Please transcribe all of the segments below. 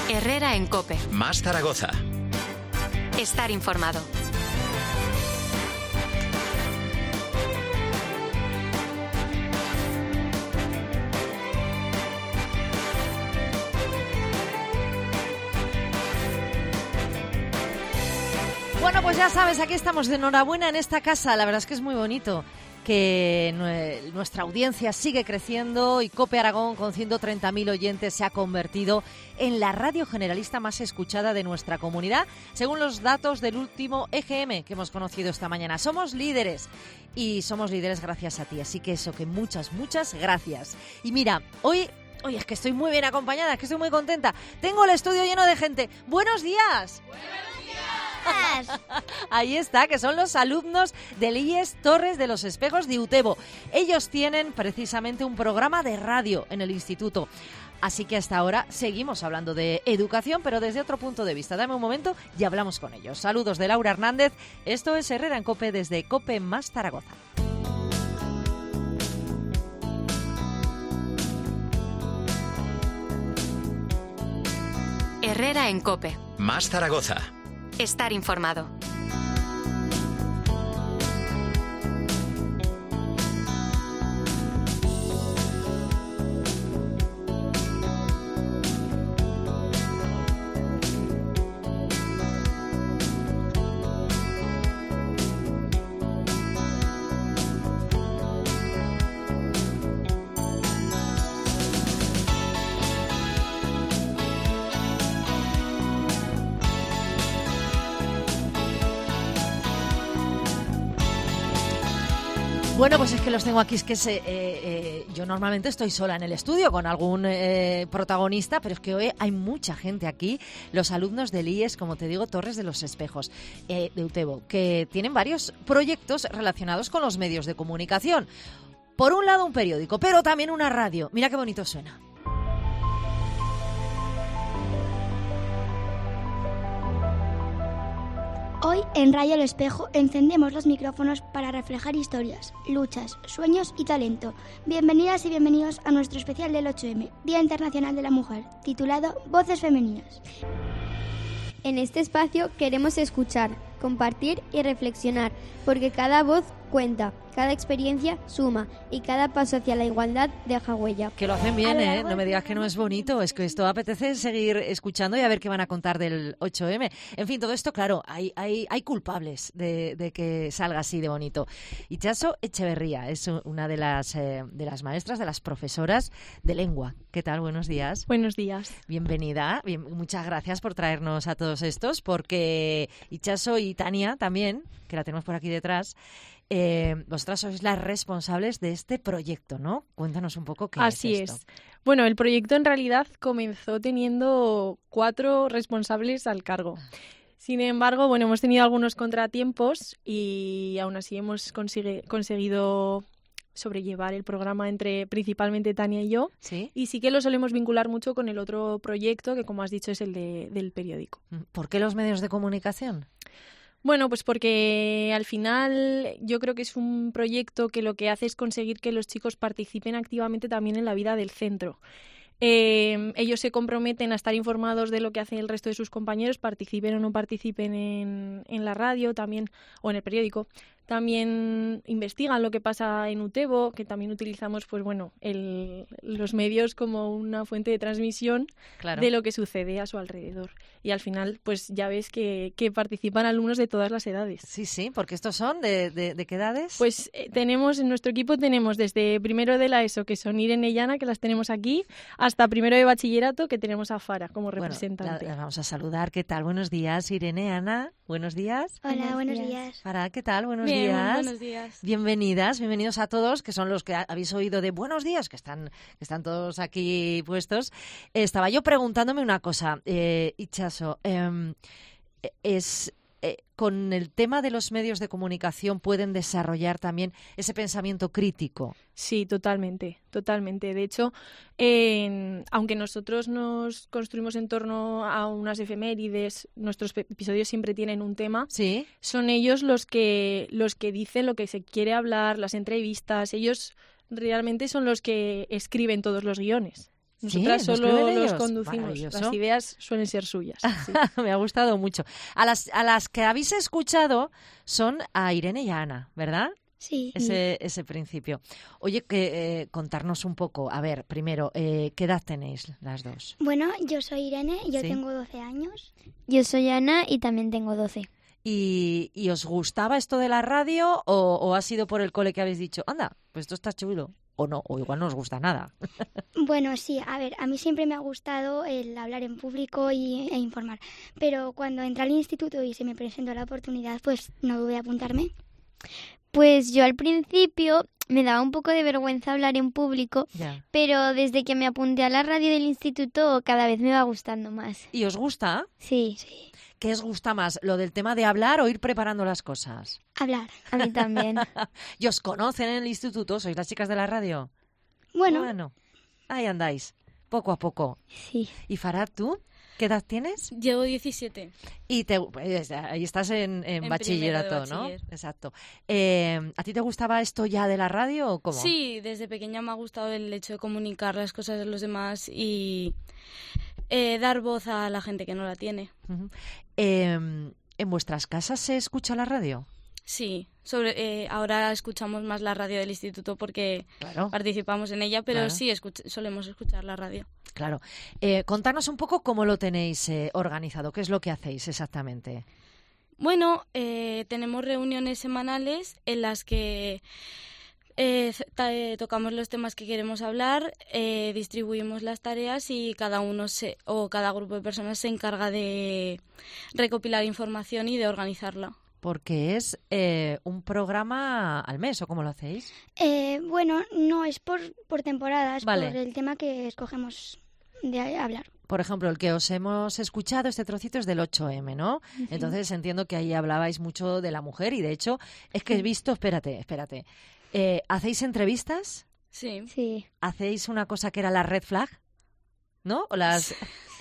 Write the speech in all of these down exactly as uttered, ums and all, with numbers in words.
Herrera en COPE. Más Zaragoza. Estar informado. Bueno, pues ya sabes, aquí estamos de enhorabuena en esta casa. La verdad es que es muy bonito que nuestra audiencia sigue creciendo y COPE Aragón, con ciento treinta mil oyentes, se ha convertido en la radio generalista más escuchada de nuestra comunidad, según los datos del último E G M que hemos conocido esta mañana. Somos líderes y somos líderes gracias a ti, así que eso, que muchas, muchas gracias. Y mira, hoy... Oye, es que estoy muy bien acompañada, es que estoy muy contenta. Tengo el estudio lleno de gente. ¡Buenos días! ¡Buenos días! Ahí está, que son los alumnos del I E S Torres de los Espejos de Utebo. Ellos tienen precisamente un programa de radio en el instituto. Así que hasta ahora seguimos hablando de educación, pero desde otro punto de vista. Dame un momento y hablamos con ellos. Saludos de Laura Hernández. Esto es Herrera en COPE desde COPE Más Zaragoza. Herrera en COPE. Más Zaragoza. Estar informado. Bueno, pues es que los tengo aquí, es que se, eh, eh, yo normalmente estoy sola en el estudio con algún eh, protagonista, pero es que hoy hay mucha gente aquí, los alumnos del I E S, como te digo, Torres de los Espejos, eh, de Utebo, que tienen varios proyectos relacionados con los medios de comunicación. Por un lado un periódico, pero también una radio. Mira qué bonito suena. Hoy, en Radio El Espejo, encendemos los micrófonos para reflejar historias, luchas, sueños y talento. Bienvenidas y bienvenidos a nuestro especial del ocho eme, Día Internacional de la Mujer, titulado Voces Femeninas. En este espacio queremos escuchar, compartir y reflexionar, porque cada voz cuenta, cada experiencia suma y cada paso hacia la igualdad deja huella. Que lo hacen bien, ¿eh? No me digas que no es bonito, es que esto apetece seguir escuchando y a ver qué van a contar del ocho eme. En fin, todo esto, claro, hay, hay, hay culpables de, de que salga así de bonito. Itxaso Echeverría es una de las, eh, de las maestras, de las profesoras de lengua. ¿Qué tal? Buenos días. Buenos días. Bienvenida. Bien, muchas gracias por traernos a todos estos, porque Itxaso y Tania también, que la tenemos por aquí detrás, Eh, vosotras sois las responsables de este proyecto, ¿no? Cuéntanos un poco qué Así es esto. es. Bueno, el proyecto en realidad comenzó teniendo cuatro responsables al cargo. Sin embargo, bueno, hemos tenido algunos contratiempos y aún así hemos consigue, conseguido sobrellevar el programa entre principalmente Tania y yo. ¿Sí? Y sí que lo solemos vincular mucho con el otro proyecto que, como has dicho, es el de, del periódico. ¿Por qué los medios de comunicación? Bueno, pues porque al final yo creo que es un proyecto que lo que hace es conseguir que los chicos participen activamente también en la vida del centro. Eh, ellos se comprometen a estar informados de lo que hace el resto de sus compañeros, participen o no participen en, en la radio también o en el periódico. También investigan lo que pasa en Utebo, que también utilizamos pues bueno el, los medios como una fuente de transmisión Claro. de lo que sucede a su alrededor. Y al final pues ya ves que, que participan alumnos de todas las edades. Sí, sí, porque estos son de, de, ¿de qué edades? Pues eh, tenemos, en nuestro equipo tenemos desde primero de la ESO, que son Irene y Ana, que las tenemos aquí, hasta primero de bachillerato, que tenemos a Fara como Bueno, representante. la, la vamos a saludar. ¿Qué tal? Buenos días, Irene, Ana. Buenos días. Hola, buenos días. días. Fara, ¿qué tal? Buenos Bien, días. buenos días. Bienvenidas, bienvenidos a todos, que son los que habéis oído de buenos días, que están, que están todos aquí puestos. Eh, estaba yo preguntándome una cosa, eh, Itxaso, eh, es... Eh, con el tema de los medios de comunicación pueden desarrollar también ese pensamiento crítico. Sí, totalmente, totalmente. De hecho, eh, aunque nosotros nos construimos en torno a unas efemérides, nuestros episodios siempre tienen un tema. Sí. Son ellos los que los que dicen lo que se quiere hablar, las entrevistas. Ellos realmente son los que escriben todos los guiones. Nosotras Sí, ¿lo solo escriben los ellos? conducimos. Maravilloso. Las ideas suelen ser suyas. Sí. Me ha gustado mucho. A las, a las que habéis escuchado son a Irene y a Ana, ¿verdad? Sí. Ese, ese principio. Oye, que eh, contarnos un poco. A ver, primero, eh, ¿qué edad tenéis las dos? Bueno, yo soy Irene, yo Sí. tengo doce años. Yo soy Ana y también tengo doce. ¿Y, y os gustaba esto de la radio o, o ha sido por el cole que habéis dicho, anda, pues esto está chulo? O no, o igual no os gusta nada. Bueno, sí, a ver, a mí siempre me ha gustado el hablar en público y, e informar. Pero cuando entré al instituto y se me presentó la oportunidad, pues no dudé a apuntarme. Pues yo al principio me daba un poco de vergüenza hablar en público, Ya. pero desde que me apunté a la radio del instituto cada vez me va gustando más. ¿Y os gusta? Sí, ¿Qué os gusta más? ¿Lo del tema de hablar o ir preparando las cosas? Hablar. a mí también. ¿Y os conocen en el instituto? ¿Sois las chicas de la radio? Bueno, Bueno, ahí andáis, poco a poco. Sí. ¿Y Farad, tú? ¿Qué edad tienes? Llevo diecisiete. Y te, pues, ahí estás en, en En bachillerato, primero de ¿no? bachiller. Exacto. Eh, ¿A ti te gustaba esto ya de la radio o cómo? Sí, desde pequeña me ha gustado el hecho de comunicar las cosas de los demás y eh, dar voz a la gente que no la tiene. Ujú. Eh, ¿En vuestras casas se escucha la radio? Sí, sobre, eh, ahora escuchamos más la radio del instituto porque Claro. participamos en ella, pero Claro. sí escuch- solemos escuchar la radio. Claro. Eh, contarnos un poco cómo lo tenéis eh, organizado, qué es lo que hacéis exactamente. Bueno, eh, tenemos reuniones semanales en las que eh, c- ta- eh, tocamos los temas que queremos hablar, eh, distribuimos las tareas y cada uno se, o cada grupo de personas se encarga de recopilar información y de organizarla. Porque es eh, un programa al mes, ¿o cómo lo hacéis? eh, bueno, no es por, por temporadas, Vale. por el tema que escogemos de hablar. Por ejemplo, el que os hemos escuchado, este trocito es del ocho eme, ¿no? Entonces entiendo que ahí hablabais mucho de la mujer y de hecho es que he visto, espérate, espérate, eh, ¿hacéis entrevistas? Sí, Sí. ¿Hacéis una cosa que era la red flag? ¿No? O las...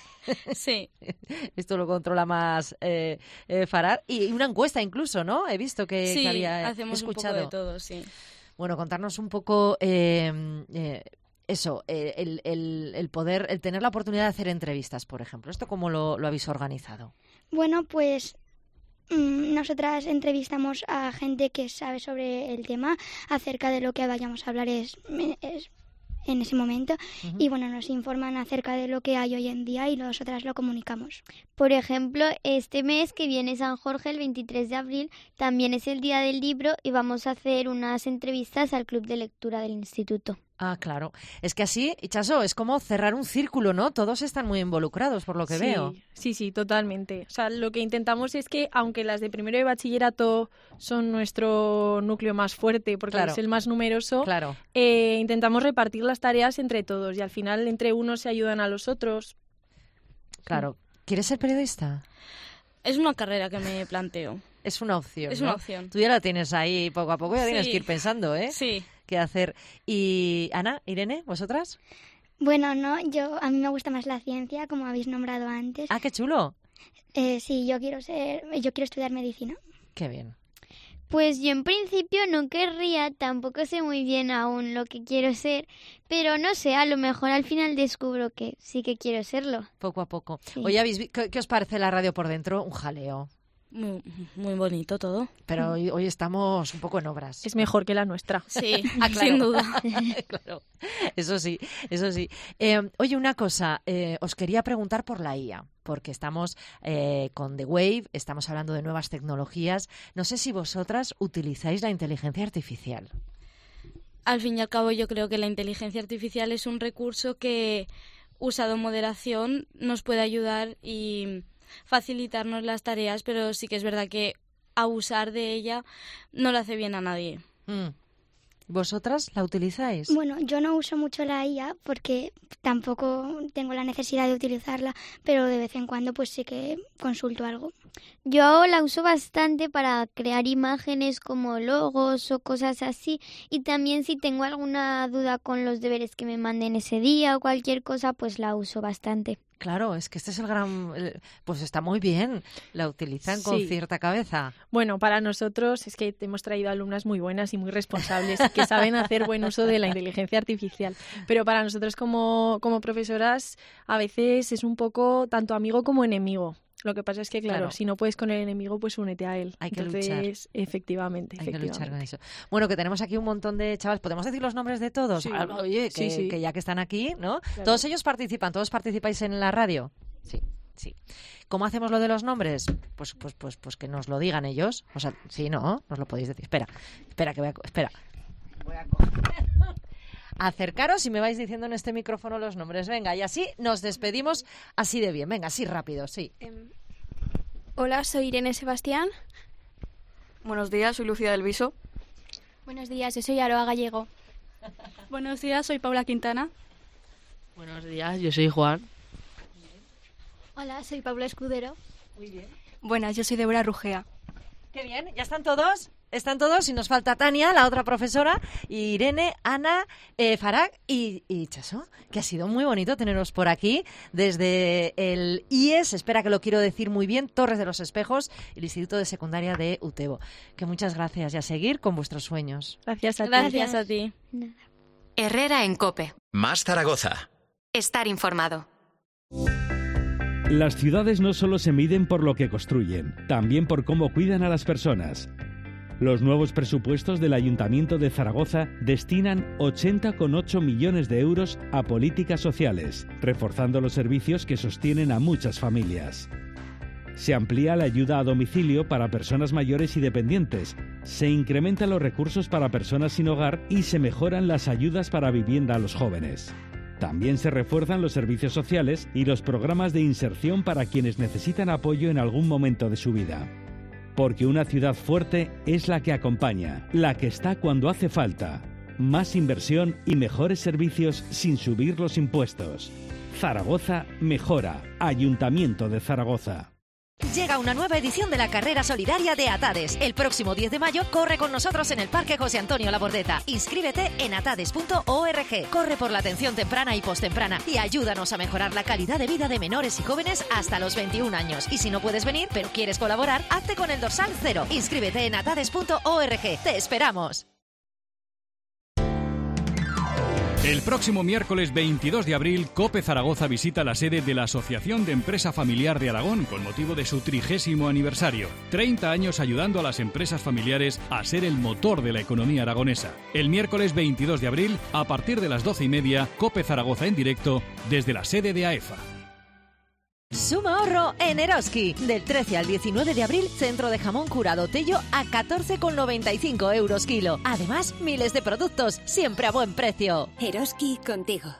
sí. Esto lo controla más eh, eh, Farad. Y una encuesta incluso, ¿no? He visto que, Sí, que había hacemos escuchado. un poco de todo, sí. Bueno, contarnos un poco eh, eh, eso, eh, el, el, el poder, el tener la oportunidad de hacer entrevistas, por ejemplo. ¿Esto cómo lo, lo habéis organizado? Bueno, pues mm, nosotras entrevistamos a gente que sabe sobre el tema acerca de lo que vayamos a hablar es, es en ese momento. Ujú. Y bueno, nos informan acerca de lo que hay hoy en día y nosotras lo comunicamos. Por ejemplo, este mes que viene San Jorge, el veintitrés de abril, también es el Día del Libro y vamos a hacer unas entrevistas al Club de Lectura del Instituto. Ah, claro. Es que así, Itxaso, es como cerrar un círculo, ¿no? Todos están muy involucrados, por lo que sí, veo. Sí, sí, totalmente. O sea, lo que intentamos es que, aunque las de primero de bachillerato son nuestro núcleo más fuerte, porque Claro. es el más numeroso, Claro. eh, intentamos repartir las tareas entre todos y al final entre unos se ayudan a los otros. Claro. ¿Quieres ser periodista? Es una carrera que me planteo. Es una opción, Es ¿no? una opción. Tú ya la tienes ahí poco a poco, ya tienes Sí. que ir pensando, ¿eh? Sí. ¿Qué hacer? Y Ana, Irene, ¿vosotras? Bueno, no, yo a mí me gusta más la ciencia, como habéis nombrado antes. Ah, qué chulo. Eh, sí, yo quiero ser, yo quiero estudiar medicina. Qué bien. Pues yo en principio no querría, tampoco sé muy bien aún lo que quiero ser, pero no sé, a lo mejor al final descubro que sí que quiero serlo. Poco a poco. Sí. Oye, ¿habéis vi- ¿qué, qué os parece la radio por dentro? Un jaleo. Muy, muy bonito todo. Pero hoy, hoy estamos un poco en obras. Es mejor que la nuestra. Sí, Ah, claro. sin duda. Claro, eso sí, eso sí. Eh, oye, una cosa, eh, os quería preguntar por la I A, porque estamos eh, con The Wave, estamos hablando de nuevas tecnologías. No sé si vosotras utilizáis la inteligencia artificial. Al fin y al cabo, yo creo que la inteligencia artificial es un recurso que, usado en moderación, nos puede ayudar y facilitarnos las tareas, pero sí que es verdad que abusar de ella no le hace bien a nadie. Mm. ¿Vosotras la utilizáis? Bueno, yo no uso mucho la I A porque tampoco tengo la necesidad de utilizarla, pero de vez en cuando pues sí que consulto algo. Yo la uso bastante para crear imágenes como logos o cosas así, y también si tengo alguna duda con los deberes que me manden ese día o cualquier cosa, pues la uso bastante. Claro, es que este es el gran... el- Pues está muy bien, la utilizan con Sí. cierta cabeza. Bueno, para nosotros es que hemos traído alumnas muy buenas y muy responsables que saben hacer buen uso de la inteligencia artificial. Pero para nosotros como, como profesoras a veces es un poco tanto amigo como enemigo. Lo que pasa es que, claro, Claro. si no puedes con el enemigo, pues únete a él. Hay que Entonces, efectivamente, Hay que efectivamente. luchar con eso. Bueno, que tenemos aquí un montón de chavales. ¿Podemos decir los nombres de todos? Sí. Ah, Oye, que, Sí, sí. que ya que están aquí, ¿no? Claro. ¿Todos ellos participan? ¿Todos participáis en la radio? Sí, sí. ¿Cómo hacemos lo de los nombres? Pues, pues, pues, pues que nos lo digan ellos. O sea, sí, ¿no? Nos lo podéis decir. Espera, espera, que voy a... co- Espera. Voy a coger. Acercaros y me vais diciendo en este micrófono los nombres. Venga, y así nos despedimos así de bien. Venga, así rápido, sí. Hola, soy Irene Sebastián. Buenos días, soy Lucía del Viso. Buenos días, yo soy Aroa Gallego. Buenos días, soy Paula Quintana. Buenos días, yo soy Juan. Hola, soy Paula Escudero. Muy bien. Buenas, yo soy Débora Rugea. Qué bien, ¿ya están todos? Están todos y nos falta Tania, la otra profesora, y Irene, Ana, eh, Farag y, y Chaso, que ha sido muy bonito teneros por aquí desde el I E S, espera que lo quiero decir muy bien, Torres de los Espejos, el Instituto de Secundaria de Utebo. Que muchas gracias y a seguir con vuestros sueños. Gracias a ti. Gracias a ti. Herrera en COPE. Más Zaragoza. Estar informado. Las ciudades no solo se miden por lo que construyen, también por cómo cuidan a las personas. Los nuevos presupuestos del Ayuntamiento de Zaragoza destinan ochenta coma ocho millones de euros a políticas sociales, reforzando los servicios que sostienen a muchas familias. Se amplía la ayuda a domicilio para personas mayores y dependientes, se incrementan los recursos para personas sin hogar y se mejoran las ayudas para vivienda a los jóvenes. También se refuerzan los servicios sociales y los programas de inserción para quienes necesitan apoyo en algún momento de su vida. Porque una ciudad fuerte es la que acompaña, la que está cuando hace falta. Más inversión y mejores servicios sin subir los impuestos. Zaragoza mejora. Ayuntamiento de Zaragoza. Llega una nueva edición de la carrera solidaria de Atades. El próximo diez de mayo corre con nosotros en el Parque José Antonio Labordeta. Inscríbete en atades punto org. Corre por la atención temprana y postemprana y ayúdanos a mejorar la calidad de vida de menores y jóvenes hasta los veintiún años. Y si no puedes venir, pero quieres colaborar, hazte con el dorsal cero. Inscríbete en atades punto org. ¡Te esperamos! El próximo miércoles veintidós de abril, COPE Zaragoza visita la sede de la Asociación de Empresa Familiar de Aragón con motivo de su trigésimo aniversario. treinta años ayudando a las empresas familiares a ser el motor de la economía aragonesa. El miércoles veintidós de abril, a partir de las doce y media, COPE Zaragoza en directo desde la sede de AEFA. Suma ahorro en Eroski. Del trece al diecinueve de abril, centro de jamón curado Tello a catorce coma noventa y cinco euros kilo. Además, miles de productos, siempre a buen precio. Eroski contigo.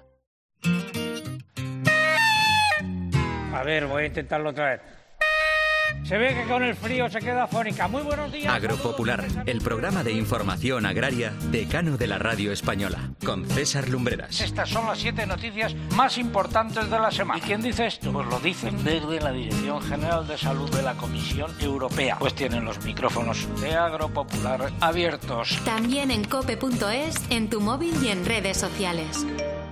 A ver, voy a intentarlo otra vez. Se ve que con el frío se queda afónica. Muy buenos días. Agropopular, el programa de información agraria decano de la radio española, con César Lumbreras. Estas son las siete noticias más importantes de la semana. ¿Y quién dice esto? Pues lo dicen desde la Dirección General de Salud de la Comisión Europea. Pues tienen los micrófonos de Agropopular abiertos. También en cope punto es, en tu móvil y en redes sociales.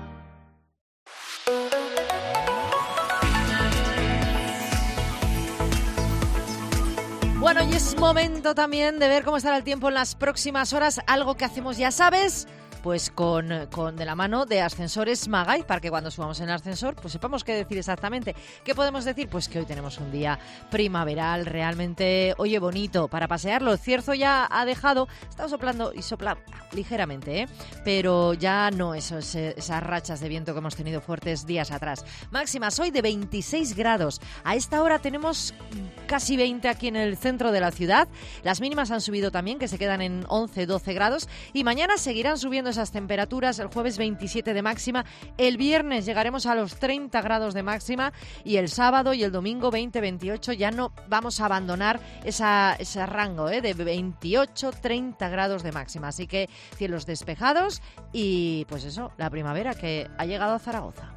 Bueno, y es momento también de ver cómo estará el tiempo en las próximas horas, algo que hacemos, ya sabes, pues con, con de la mano de Ascensores Magay, para que cuando subamos en el ascensor, pues sepamos qué decir exactamente. ¿Qué podemos decir? Pues que hoy tenemos un día primaveral, realmente, oye, bonito, para pasearlo. El cierzo ya ha dejado, está soplando y sopla ligeramente, ¿eh? Pero ya no esos, esas rachas de viento que hemos tenido fuertes días atrás. Máximas hoy de veintiséis grados. A esta hora tenemos casi veinte aquí en el centro de la ciudad. Las mínimas han subido también, que se quedan en once, doce grados. Y mañana seguirán subiendo esas temperaturas. El jueves veintisiete de máxima. El viernes llegaremos a los treinta grados de máxima. Y el sábado y el domingo veinte, veintiocho. Ya no vamos a abandonar esa, ese rango, ¿eh? De veintiocho, treinta grados de máxima. Así que cielos despejados y pues eso, la primavera que ha llegado a Zaragoza.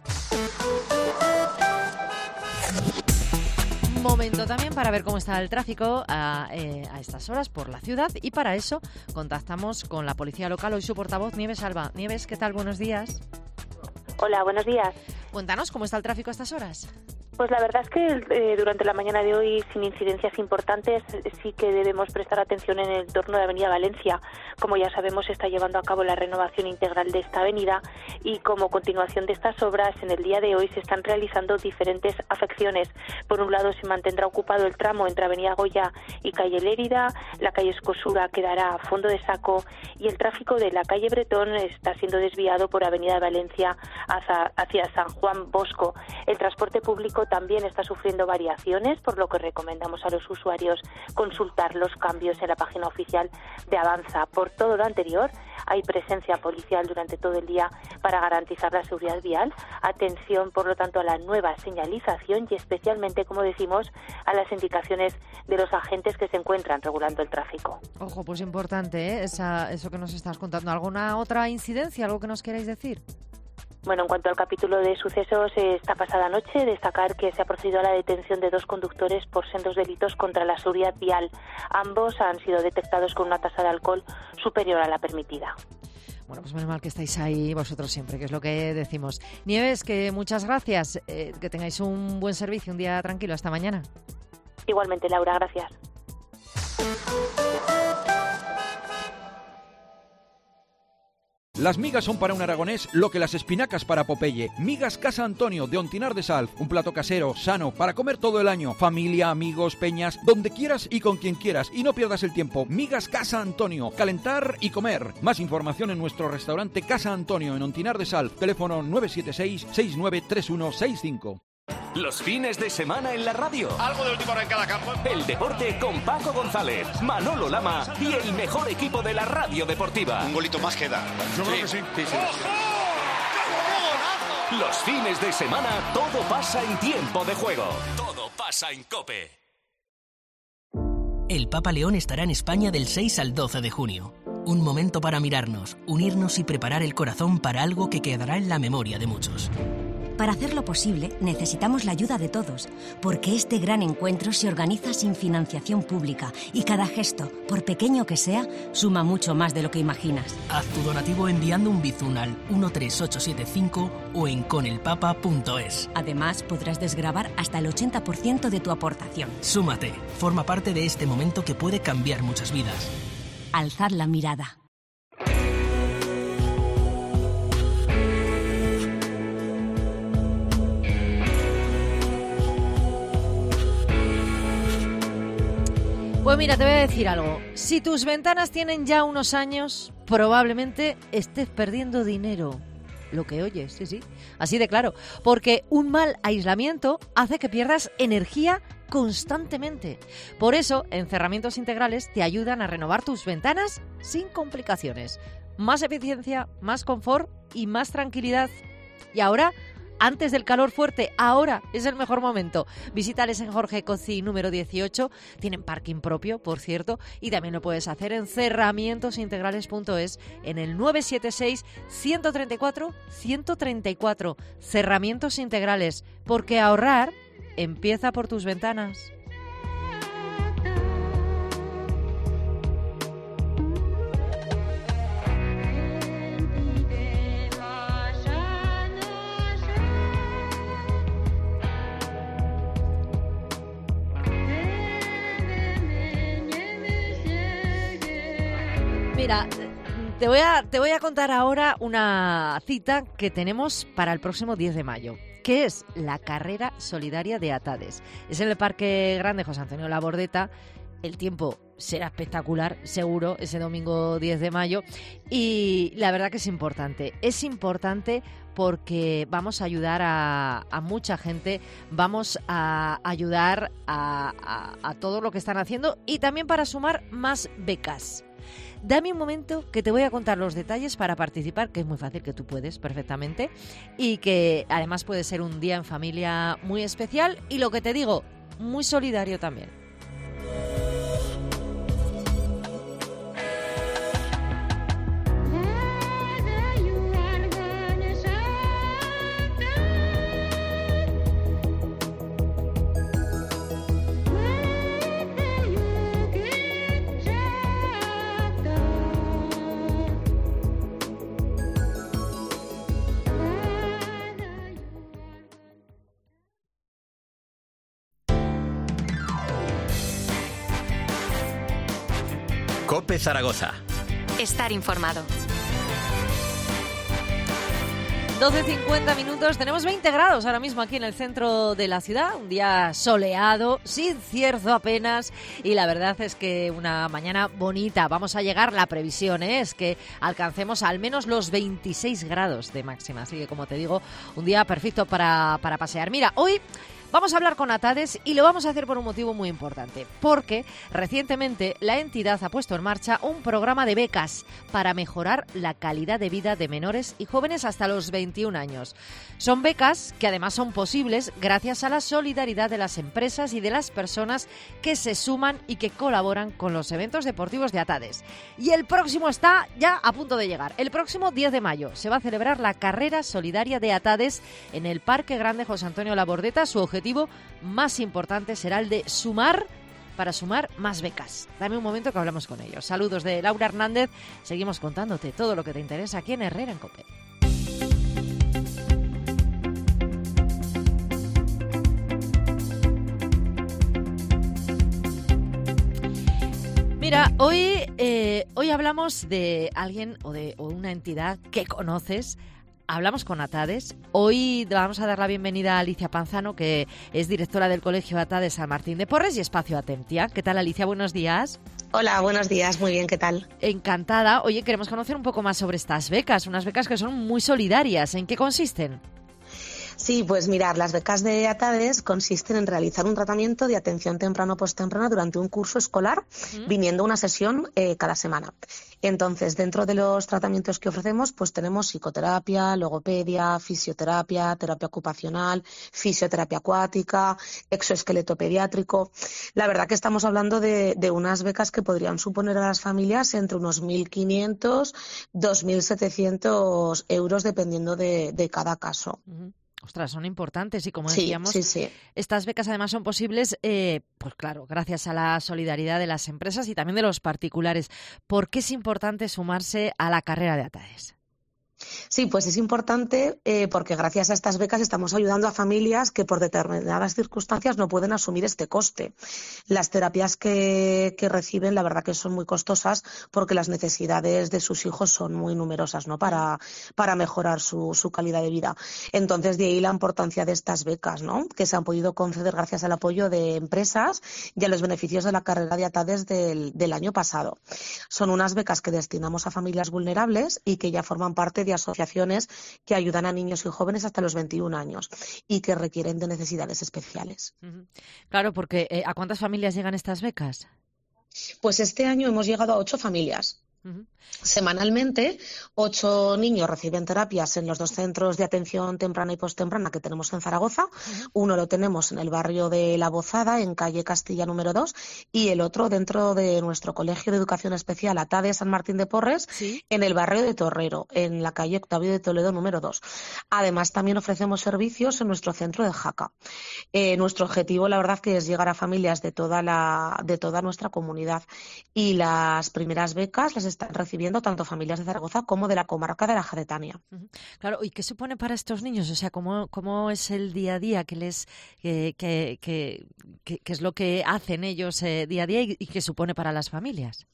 Momento también para ver cómo está el tráfico a, eh, a estas horas por la ciudad, y para eso contactamos con la policía local. Hoy su portavoz, Nieves Alba. Nieves, ¿qué tal? Buenos días. Hola, buenos días. Cuéntanos, ¿cómo está el tráfico a estas horas? Pues la verdad es que eh, durante la mañana de hoy, sin incidencias importantes, sí que debemos prestar atención en el entorno de Avenida Valencia. Como ya sabemos, se está llevando a cabo la renovación integral de esta avenida y como continuación de estas obras, en el día de hoy se están realizando diferentes afecciones. Por un lado, se mantendrá ocupado el tramo entre Avenida Goya y Calle Lérida, la calle Escosura quedará a fondo de saco y el tráfico de la calle Bretón está siendo desviado por Avenida Valencia hacia, hacia San Juan Bosco. El transporte público también está sufriendo variaciones, por lo que recomendamos a los usuarios consultar los cambios en la página oficial de Avanza. Por todo lo anterior, hay presencia policial durante todo el día para garantizar la seguridad vial. Atención, por lo tanto, a la nueva señalización y especialmente, como decimos, a las indicaciones de los agentes que se encuentran regulando el tráfico. Ojo, pues importante, ¿eh? Esa, eso que nos estás contando. ¿Alguna otra incidencia, algo que nos queráis decir? Bueno, en cuanto al capítulo de sucesos, esta pasada noche, destacar que se ha procedido a la detención de dos conductores por sendos delitos contra la seguridad vial. Ambos han sido detectados con una tasa de alcohol superior a la permitida. Bueno, pues menos mal que estáis ahí vosotros siempre, que es lo que decimos. Nieves, que muchas gracias, eh, que tengáis un buen servicio, un día tranquilo. Hasta mañana. Igualmente, Laura, gracias. Las migas son para un aragonés lo que las espinacas para Popeye. Migas Casa Antonio de Ontinar de Sal. Un plato casero, sano, para comer todo el año. Familia, amigos, peñas, donde quieras y con quien quieras. Y no pierdas el tiempo. Migas Casa Antonio. Calentar y comer. Más información en nuestro restaurante Casa Antonio en Ontinar de Sal. Teléfono nueve siete seis, seis nueve tres uno seis cinco. Los fines de semana en la radio. Algo de última hora en cada campo. El deporte con Paco González, Manolo Lama y el mejor equipo de la radio deportiva. Un golito más queda. Yo creo que sí. sí, sí. Los fines de semana todo pasa en tiempo de juego. Todo pasa en COPE. El Papa León estará en España del seis al doce de junio. Un momento para mirarnos, unirnos y preparar el corazón para algo que quedará en la memoria de muchos. Para hacerlo posible, necesitamos la ayuda de todos, porque este gran encuentro se organiza sin financiación pública y cada gesto, por pequeño que sea, suma mucho más de lo que imaginas. Haz tu donativo enviando un bizun al uno tres ocho siete cinco o en conelpapa punto es. Además, podrás desgravar hasta el ochenta por ciento de tu aportación. Súmate, forma parte de este momento que puede cambiar muchas vidas. Alzad la mirada. Pues mira, te voy a decir algo. Si tus ventanas tienen ya unos años, probablemente estés perdiendo dinero. Lo que oyes, sí, sí. Así de claro. Porque un mal aislamiento hace que pierdas energía constantemente. Por eso, en Cerramientos Integrales te ayudan a renovar tus ventanas sin complicaciones. Más eficiencia, más confort y más tranquilidad. Y ahora, antes del calor fuerte, ahora es el mejor momento. Visítales en Jorge Cocí número dieciocho. Tienen parking propio, por cierto, y también lo puedes hacer en cerramientos integrales punto es en el nueve siete seis, uno tres cuatro, uno tres cuatro. Cerramientos Integrales, porque ahorrar empieza por tus ventanas. Mira, te voy a, te voy a contar ahora una cita que tenemos para el próximo diez de mayo, que es la carrera solidaria de Atades. Es en el Parque Grande José Antonio Labordeta. El tiempo será espectacular, seguro, ese domingo diez de mayo. Y la verdad que es importante. Es importante porque vamos a ayudar a, a mucha gente, vamos a ayudar a, a, a todo lo que están haciendo y también para sumar más becas. Dame un momento que te voy a contar los detalles para participar, que es muy fácil, que tú puedes perfectamente y que además puede ser un día en familia muy especial y, lo que te digo, muy solidario también. COPE Zaragoza. Estar informado. doce cincuenta minutos, tenemos veinte grados ahora mismo aquí en el centro de la ciudad, un día soleado, sin cierzo apenas, y la verdad es que una mañana bonita. Vamos a llegar, la previsión ¿eh? es que alcancemos al menos los veintiséis grados de máxima, así que como te digo, un día perfecto para, para pasear. Mira, hoy vamos a hablar con ATADES y lo vamos a hacer por un motivo muy importante, porque recientemente la entidad ha puesto en marcha un programa de becas para mejorar la calidad de vida de menores y jóvenes hasta los veintiún años. Son becas que además son posibles gracias a la solidaridad de las empresas y de las personas que se suman y que colaboran con los eventos deportivos de ATADES. Y el próximo está ya a punto de llegar. El próximo diez de mayo se va a celebrar la carrera solidaria de ATADES en el Parque Grande José Antonio Labordeta. Su objetivo objetivo más importante será el de sumar para sumar más becas. Dame un momento que hablamos con ellos. Saludos de Laura Hernández. Seguimos contándote todo lo que te interesa aquí en Herrera en COPE. Mira, hoy, eh, hoy hablamos de alguien o de o una entidad que conoces. Hablamos con ATADES. Hoy vamos a dar la bienvenida a Alicia Panzano, que es directora del Colegio ATADES San Martín de Porres y Espacio Atentia. ¿Qué tal, Alicia? Buenos días. Hola, buenos días. Muy bien, ¿qué tal? Encantada. Oye, queremos conocer un poco más sobre estas becas, unas becas que son muy solidarias. ¿En qué consisten? Sí, pues mirar, las becas de ATADES consisten en realizar un tratamiento de atención temprana o postemprana durante un curso escolar, ¿Mm? viniendo una sesión eh, cada semana. Entonces, dentro de los tratamientos que ofrecemos, pues tenemos psicoterapia, logopedia, fisioterapia, terapia ocupacional, fisioterapia acuática, exoesqueleto pediátrico. La verdad que estamos hablando de, de unas becas que podrían suponer a las familias entre unos mil quinientos, dos mil setecientos euros dependiendo de, de cada caso. Uh-huh. Ostras, son importantes y como sí, decíamos, sí, sí. estas becas además son posibles, eh, pues claro, gracias a la solidaridad de las empresas y también de los particulares. ¿Por qué es importante sumarse a la carrera de ATADES? Sí, pues es importante eh, porque gracias a estas becas estamos ayudando a familias que por determinadas circunstancias no pueden asumir este coste. Las terapias que, que reciben, la verdad que son muy costosas porque las necesidades de sus hijos son muy numerosas, ¿no? Para, para mejorar su, su calidad de vida. Entonces, de ahí la importancia de estas becas, ¿no? Que se han podido conceder gracias al apoyo de empresas y a los beneficios de la carrera de ATADES del, del año pasado. Son unas becas que destinamos a familias vulnerables y que ya forman parte de asociaciones que ayudan a niños y jóvenes hasta los veintiún años y que requieren de necesidades especiales. Claro, porque eh, ¿a cuántas familias llegan estas becas? Pues este año hemos llegado a ocho familias. Uh-huh. Semanalmente, ocho niños reciben terapias en los dos centros de atención temprana y postemprana que tenemos en Zaragoza. Uh-huh. Uno lo tenemos en el barrio de La Bozada, en calle Castilla número dos, y el otro dentro de nuestro Colegio de Educación Especial ATADES San Martín de Porres, ¿sí? En el barrio de Torrero, en la calle Octavio de Toledo número dos. Además, también ofrecemos servicios en nuestro centro de Jaca. Eh, nuestro objetivo, la verdad, que es llegar a familias de toda la, de toda nuestra comunidad, y las primeras becas las están recibiendo tanto familias de Zaragoza como de la comarca de la Jadetania. Claro, ¿y qué supone para estos niños? O sea, ¿cómo, cómo es el día a día? ¿Qué, les, eh, que, que, que, que es lo que hacen ellos eh, día a día y, y qué supone para las familias?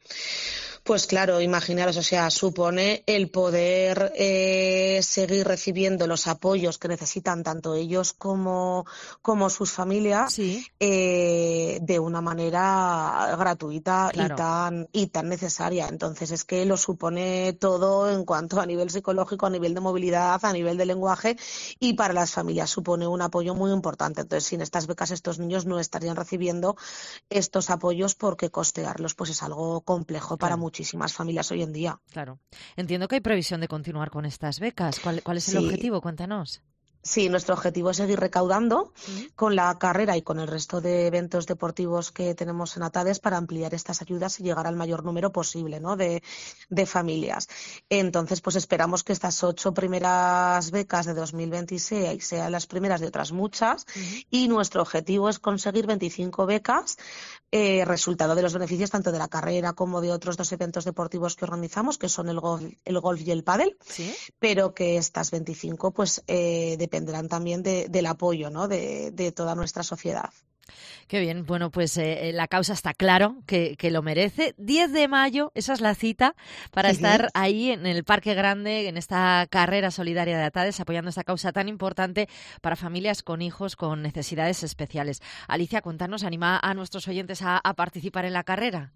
Pues claro, imaginaros, o sea, supone el poder eh, seguir recibiendo los apoyos que necesitan tanto ellos como, como sus familias, sí. eh, de una manera gratuita, claro. y tan y tan necesaria. Entonces es que lo supone todo en cuanto a nivel psicológico, a nivel de movilidad, a nivel de lenguaje, y para las familias supone un apoyo muy importante. Entonces, sin estas becas estos niños no estarían recibiendo estos apoyos porque costearlos pues es algo complejo, claro, para muchos. Muchísimas familias hoy en día. Claro. Entiendo que hay previsión de continuar con estas becas. ¿Cuál, cuál es el sí. objetivo? Cuéntanos. Sí, nuestro objetivo es seguir recaudando ¿Mm? con la carrera y con el resto de eventos deportivos que tenemos en ATADES para ampliar estas ayudas y llegar al mayor número posible, ¿no? de, de familias. Entonces, pues esperamos que estas ocho primeras becas de dos mil veintiséis sean las primeras de otras muchas, ¿Mm? y nuestro objetivo es conseguir veinticinco becas, eh, resultado de los beneficios tanto de la carrera como de otros dos eventos deportivos que organizamos, que son el golf, el golf y el pádel, ¿Sí? pero que estas veinticinco pues eh, dependerán también de, del apoyo, ¿no? de, de toda nuestra sociedad. Qué bien, bueno, pues eh, la causa está claro que, que lo merece. diez de mayo, esa es la cita para uh-huh. estar ahí en el Parque Grande, en esta carrera solidaria de ATADES, apoyando esta causa tan importante para familias con hijos con necesidades especiales. Alicia, cuéntanos, anima a nuestros oyentes a, a participar en la carrera.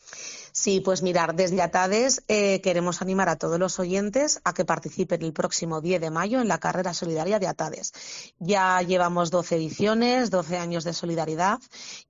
Sí, pues mirar, desde ATADES eh, queremos animar a todos los oyentes a que participen el próximo diez de mayo en la carrera solidaria de ATADES. Ya llevamos doce ediciones, doce años de solidaridad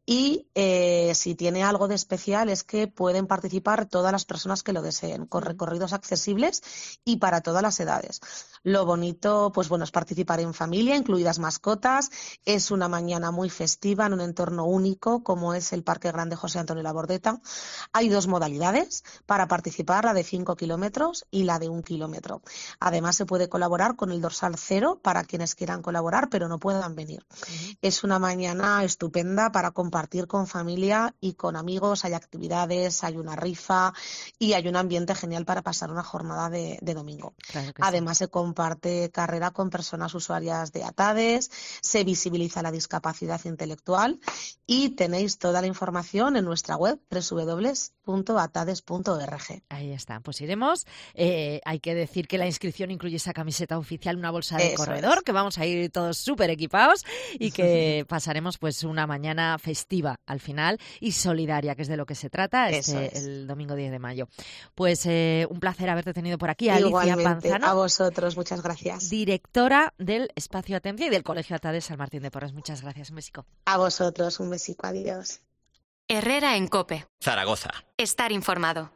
y eh, si tiene algo de especial es que pueden participar todas las personas que lo deseen, con recorridos accesibles y para todas las edades. Lo bonito, pues bueno, es participar en familia, incluidas mascotas. Es una mañana muy festiva en un entorno único como es el Parque Grande José Antonio Labordeta. Hay dos modalidades para participar, la de cinco kilómetros y la de un kilómetro. Además, se puede colaborar con el dorsal cero para quienes quieran colaborar pero no puedan venir. Uh-huh. Es una mañana estupenda para compartir con familia y con amigos. Hay actividades, hay una rifa y hay un ambiente genial para pasar una jornada de, de domingo. Claro que Además, sí. se comparte carrera con personas usuarias de ATADES, se visibiliza la discapacidad intelectual y tenéis toda la información en nuestra web doble u doble u doble u punto atades punto org. Ahí está, pues iremos. Eh, hay que decir que la inscripción incluye esa camiseta oficial, una bolsa de Eso corredor, es. que vamos a ir todos súper equipados y que pasaremos pues una mañana festiva al final y solidaria, que es de lo que se trata este, es. el domingo diez de mayo. Pues eh, un placer haberte tenido por aquí, Alicia Igualmente, Panzano. A vosotros, muchas gracias. Directora del Espacio Atencia y del Colegio ATADES San Martín de Porres. Muchas gracias, un besico. A vosotros, un besico, adiós. Herrera en COPE. Zaragoza. Estar informado.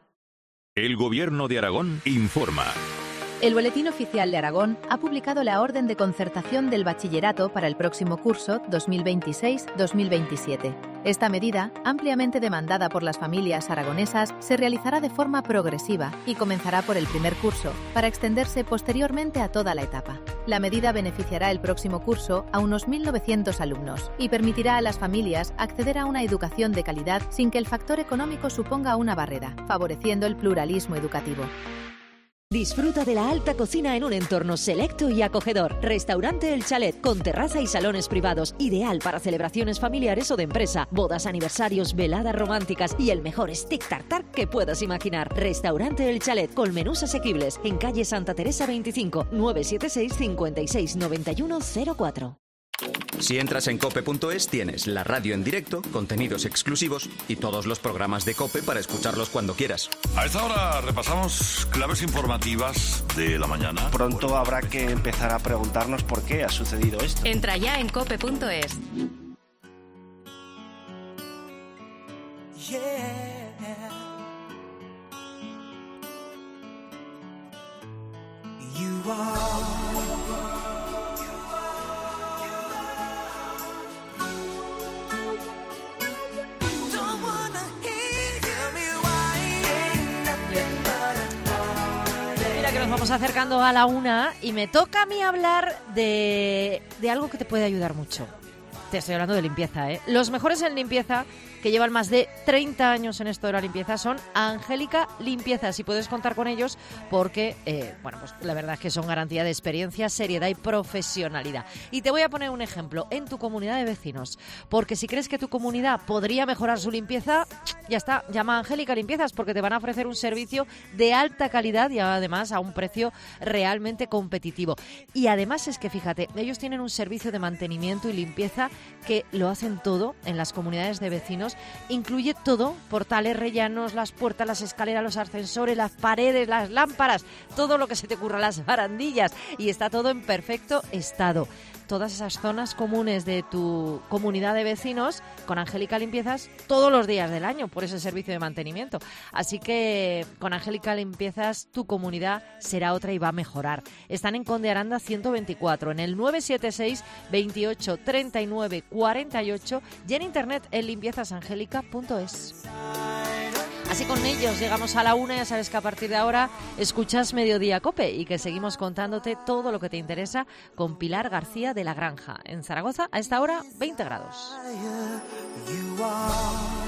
El Gobierno de Aragón informa. El Boletín Oficial de Aragón ha publicado la orden de concertación del bachillerato para el próximo curso dos mil veintiséis dos mil veintisiete. Esta medida, ampliamente demandada por las familias aragonesas, se realizará de forma progresiva y comenzará por el primer curso, para extenderse posteriormente a toda la etapa. La medida beneficiará el próximo curso a unos mil novecientos alumnos y permitirá a las familias acceder a una educación de calidad sin que el factor económico suponga una barrera, favoreciendo el pluralismo educativo. Disfruta de la alta cocina en un entorno selecto y acogedor. Restaurante El Chalet, con terraza y salones privados, ideal para celebraciones familiares o de empresa, bodas, aniversarios, veladas románticas y el mejor stick tartar que puedas imaginar. Restaurante El Chalet, con menús asequibles, en calle Santa Teresa veinticinco, nueve siete seis, cinco seis nueve uno cero cuatro. Si entras en cope punto es tienes la radio en directo, contenidos exclusivos y todos los programas de COPE para escucharlos cuando quieras. A esta hora repasamos claves informativas de la mañana. Pronto habrá que empezar a preguntarnos por qué ha sucedido esto. Entra ya en cope punto es. Yeah. You are nos vamos acercando a la una y me toca a mí hablar de, de algo que te puede ayudar mucho. Te estoy hablando de limpieza, ¿eh? Los mejores en limpieza, que llevan más de treinta años en esto de la limpieza, son Angélica Limpiezas y puedes contar con ellos porque, eh, bueno, pues la verdad es que son garantía de experiencia, seriedad y profesionalidad. Y te voy a poner un ejemplo en tu comunidad de vecinos, porque si crees que tu comunidad podría mejorar su limpieza, ya está, llama a Angélica Limpiezas porque te van a ofrecer un servicio de alta calidad y además a un precio realmente competitivo. Y además es que, fíjate, ellos tienen un servicio de mantenimiento y limpieza que lo hacen todo en las comunidades de vecinos. Incluye todo, portales, rellanos, las puertas, las escaleras, los ascensores, las paredes, las lámparas, todo lo que se te ocurra, las barandillas, y está todo en perfecto estado. Todas esas zonas comunes de tu comunidad de vecinos con Angélica Limpiezas todos los días del año por ese servicio de mantenimiento. Así que con Angélica Limpiezas tu comunidad será otra y va a mejorar. Están en Conde Aranda ciento veinticuatro, en el nueve siete seis, veintiocho, treinta y nueve, cuarenta y ocho y en internet en limpiezas angélica punto es. Así con ellos llegamos a la una, ya sabes que a partir de ahora escuchas Mediodía Cope y que seguimos contándote todo lo que te interesa con Pilar García de la Granja. En Zaragoza, a esta hora, veinte grados.